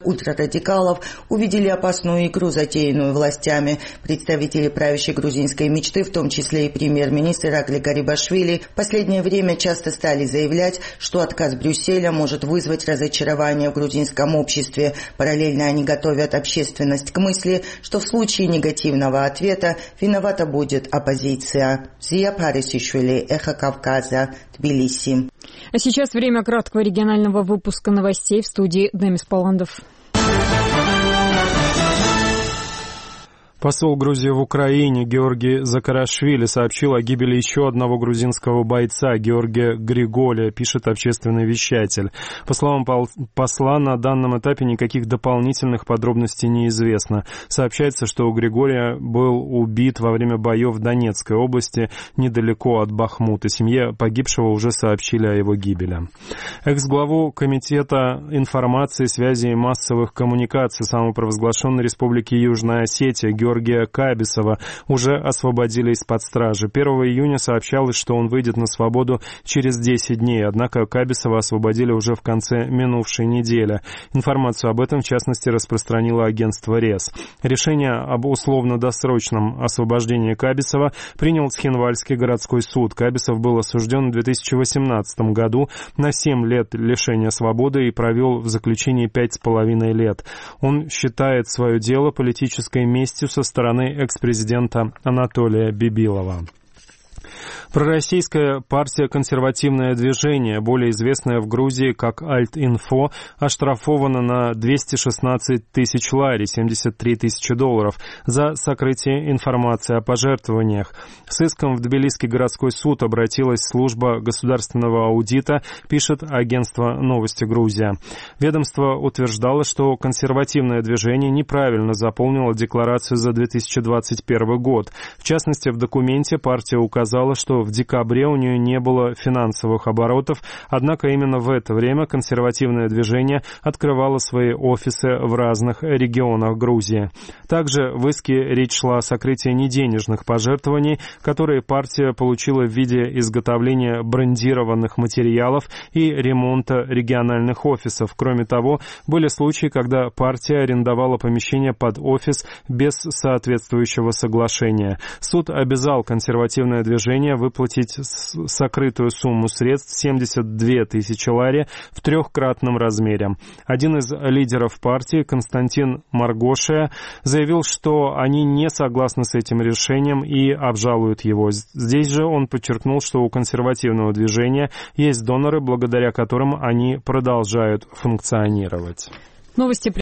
ультрарадикалов увидели опасную игру, затеянную властями. Представители правящей грузинской мечты, в том числе и премьер-министр Иракли Гарибашвили, в последнее время часто стали заявлять, что отказ Брюсселя может вызвать разочарование в грузинском обществе. Параллельно они готовят общественность к мысли, что в случае негативного ответа виновата будет оппозиция. Зия Парисишвили, Эхо Кавказа, Тбилиси. А сейчас время краткого регионального выпуска новостей. В студии Демис Паландов. Посол Грузии в Украине Георгий Закарашвили сообщил о гибели еще одного грузинского бойца Георгия Григоля, пишет общественный вещатель. По словам посла, на данном этапе никаких дополнительных подробностей не известно. Сообщается, что Григория был убит во время боев в Донецкой области, недалеко от Бахмута. Семье погибшего уже сообщили о его гибели. Экс-главу Комитета информации, связи и массовых коммуникаций самопровозглашенной Республики Южная Осетия Георгия Кабисова уже освободили из-под стражи. 1 июня сообщалось, что он выйдет на свободу через 10 дней, однако Кабисова освободили уже в конце минувшей недели. Информацию об этом, в частности, распространило агентство РЕС. Решение об условно-досрочном освобождении Кабисова принял Цхинвальский городской суд. Кабисов был осужден в 2018 году на 7 лет лишения свободы и провел в заключении 5,5 лет. Он считает свое дело политической местью со стороны экс-президента Анатолия Бибилова. Пророссийская партия «Консервативное движение», более известная в Грузии как Альт-Инфо, оштрафована на 216 тысяч лари, 73 тысячи долларов, за сокрытие информации о пожертвованиях. С иском в Тбилисский городской суд обратилась служба государственного аудита, пишет агентство «Новости Грузия». Ведомство утверждало, что «Консервативное движение» неправильно заполнило декларацию за 2021 год. В частности, в документе партия указала, что в декабре у нее не было финансовых оборотов, однако именно в это время консервативное движение открывало свои офисы в разных регионах Грузии. Также в иске речь шла о сокрытии неденежных пожертвований, которые партия получила в виде изготовления брендированных материалов и ремонта региональных офисов. Кроме того, были случаи, когда партия арендовала помещение под офис без соответствующего соглашения. Суд обязал консервативное движение выплатить сокрытую сумму средств 72 тысячи лари в 3-кратном размере. Один из лидеров партии, Константин Маргошия, заявил, что они не согласны с этим решением и обжалуют его. Здесь же он подчеркнул, что у консервативного движения есть доноры, благодаря которым они продолжают функционировать. Новости